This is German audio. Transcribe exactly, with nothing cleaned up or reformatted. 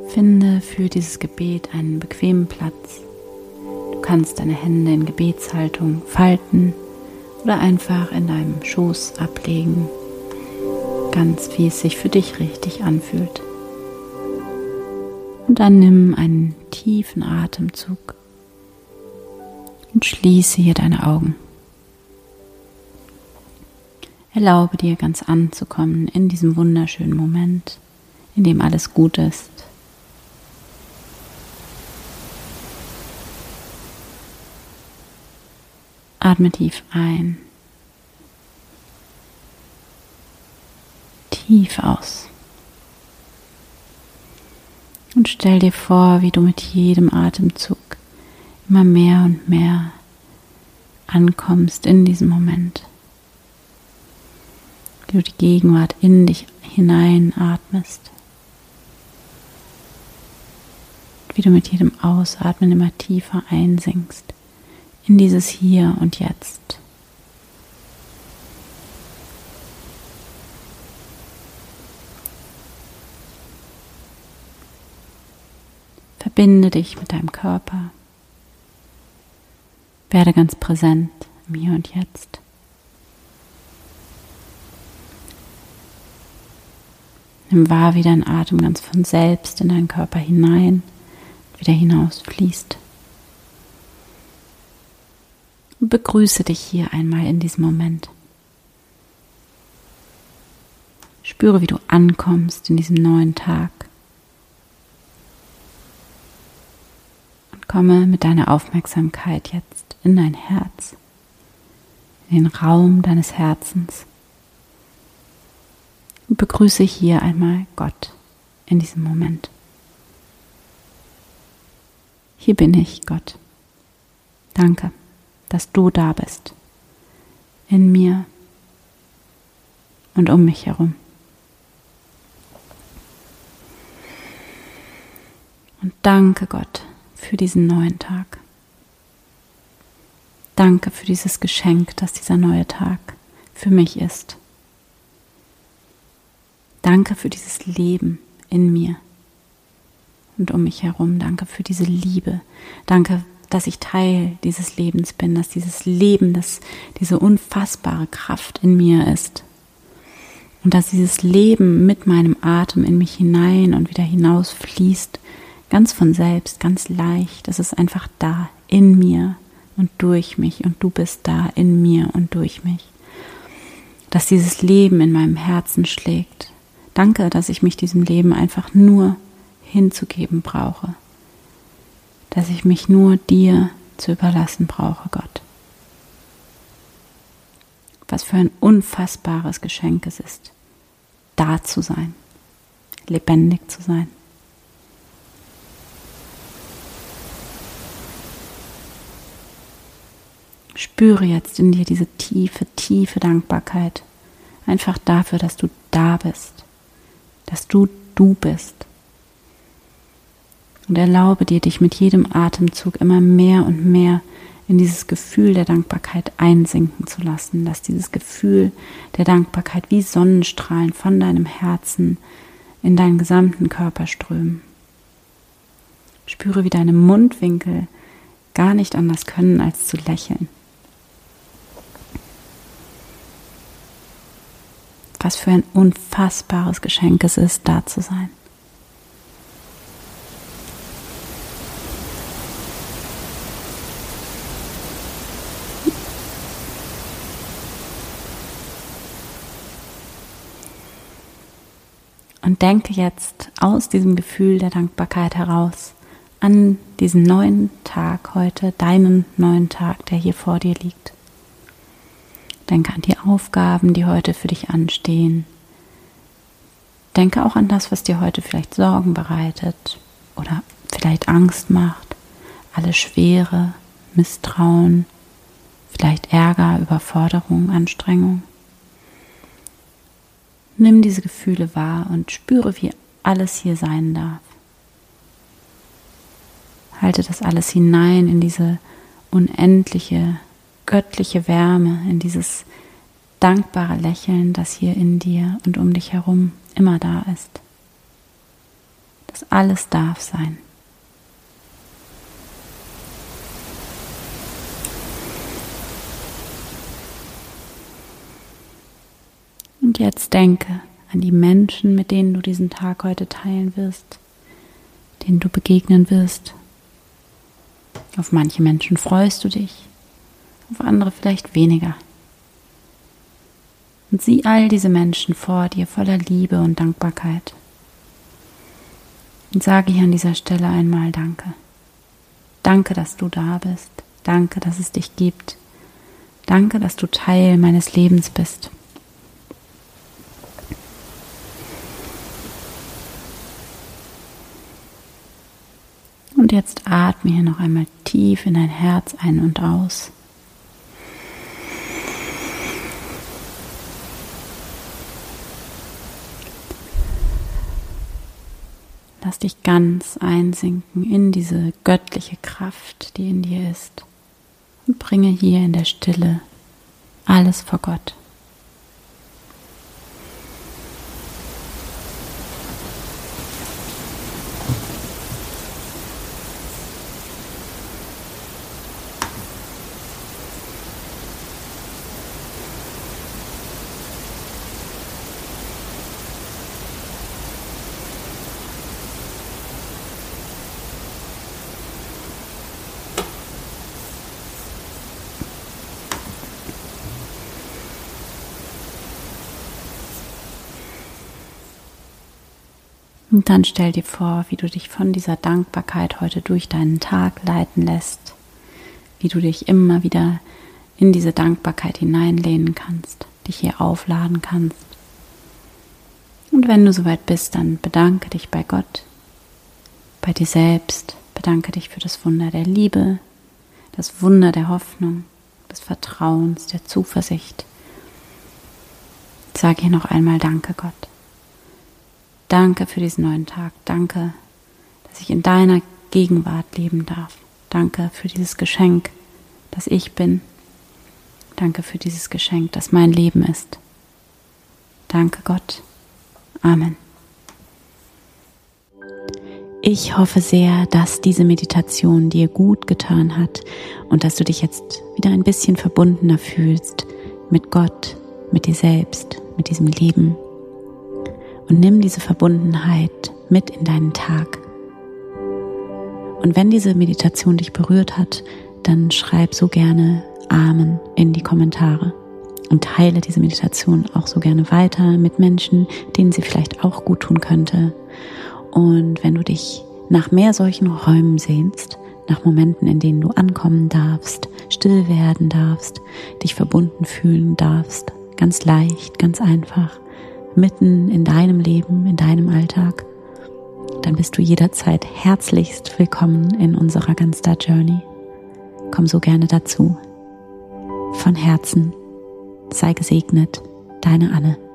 Finde für dieses Gebet einen bequemen Platz. Du kannst deine Hände in Gebetshaltung falten oder einfach in deinem Schoß ablegen, ganz wie es sich für dich richtig anfühlt. Und dann nimm einen tiefen Atemzug und schließe hier deine Augen. Erlaube dir ganz anzukommen in diesem wunderschönen Moment, in dem alles gut ist. Atme tief ein, tief aus und stell dir vor, wie du mit jedem Atemzug immer mehr und mehr ankommst in diesem Moment. Wie du die Gegenwart in dich hineinatmest. Wie du mit jedem Ausatmen immer tiefer einsinkst in dieses Hier und Jetzt. Verbinde dich mit deinem Körper. Werde ganz präsent im Hier und Jetzt. Nimm wahr, wie dein Atem ganz von selbst in deinen Körper hinein und wieder hinausfließt. Und begrüße dich hier einmal in diesem Moment. Spüre, wie du ankommst in diesem neuen Tag. Und komme mit deiner Aufmerksamkeit jetzt in dein Herz, in den Raum deines Herzens. Und begrüße hier einmal Gott in diesem Moment. Hier bin ich, Gott. Danke, dass du da bist, in mir und um mich herum. Und danke, Gott, für diesen neuen Tag. Danke für dieses Geschenk, das dieser neue Tag für mich ist. Danke für dieses Leben in mir und um mich herum. Danke für diese Liebe. Danke, dass ich Teil dieses Lebens bin, dass dieses Leben, dass diese unfassbare Kraft in mir ist. Und dass dieses Leben mit meinem Atem in mich hinein und wieder hinaus fließt, ganz von selbst, ganz leicht. Es ist einfach da, in mir und durch mich. Und du bist da, in mir und durch mich. Dass dieses Leben in meinem Herzen schlägt. Danke, dass ich mich diesem Leben einfach nur hinzugeben brauche. Dass ich mich nur dir zu überlassen brauche, Gott. Was für ein unfassbares Geschenk es ist, da zu sein, lebendig zu sein. Spüre jetzt in dir diese tiefe, tiefe Dankbarkeit, einfach dafür, dass du da bist. Dass du du bist. Und erlaube dir, dich mit jedem Atemzug immer mehr und mehr in dieses Gefühl der Dankbarkeit einsinken zu lassen, dass dieses Gefühl der Dankbarkeit wie Sonnenstrahlen von deinem Herzen in deinen gesamten Körper strömen. Spüre, wie deine Mundwinkel gar nicht anders können, als zu lächeln. Was für ein unfassbares Geschenk es ist, da zu sein. Und denke jetzt aus diesem Gefühl der Dankbarkeit heraus an diesen neuen Tag heute, deinen neuen Tag, der hier vor dir liegt. Denke an die Aufgaben, die heute für dich anstehen. Denke auch an das, was dir heute vielleicht Sorgen bereitet oder vielleicht Angst macht. Alle Schwere, Misstrauen, vielleicht Ärger, Überforderung, Anstrengung. Nimm diese Gefühle wahr und spüre, wie alles hier sein darf. Halte das alles hinein in diese unendliche, göttliche Wärme, in dieses dankbare Lächeln, das hier in dir und um dich herum immer da ist. Das Das alles darf sein. Und jetzt denke an die Menschen, mit denen du diesen Tag heute teilen wirst, denen du begegnen wirst. Auf manche Menschen freust du dich, auf andere vielleicht weniger. Und sieh all diese Menschen vor dir voller Liebe und Dankbarkeit. Und sage hier an dieser Stelle einmal Danke. Danke, dass du da bist. Danke, dass es dich gibt. Danke, dass du Teil meines Lebens bist. Und jetzt atme hier noch einmal tief in dein Herz ein und aus. Lass dich ganz einsinken in diese göttliche Kraft, die in dir ist. Und bringe hier in der Stille alles vor Gott. Und dann stell dir vor, wie du dich von dieser Dankbarkeit heute durch deinen Tag leiten lässt, wie du dich immer wieder in diese Dankbarkeit hineinlehnen kannst, dich hier aufladen kannst. Und wenn du soweit bist, dann bedanke dich bei Gott, bei dir selbst, bedanke dich für das Wunder der Liebe, das Wunder der Hoffnung, des Vertrauens, der Zuversicht. Sag hier noch einmal Danke, Gott. Danke für diesen neuen Tag. Danke, dass ich in deiner Gegenwart leben darf. Danke für dieses Geschenk, das ich bin. Danke für dieses Geschenk, das mein Leben ist. Danke, Gott. Amen. Ich hoffe sehr, dass diese Meditation dir gut getan hat und dass du dich jetzt wieder ein bisschen verbundener fühlst mit Gott, mit dir selbst, mit diesem Leben. Und nimm diese Verbundenheit mit in deinen Tag. Und wenn diese Meditation dich berührt hat, dann schreib so gerne Amen in die Kommentare und teile diese Meditation auch so gerne weiter mit Menschen, denen sie vielleicht auch gut tun könnte. Und wenn du dich nach mehr solchen Räumen sehnst, nach Momenten, in denen du ankommen darfst, still werden darfst, dich verbunden fühlen darfst, ganz leicht, ganz einfach, mitten in deinem Leben, in deinem Alltag, dann bist du jederzeit herzlichst willkommen in unserer Gunstar Journey. Komm so gerne dazu. Von Herzen, sei gesegnet, deine Anne.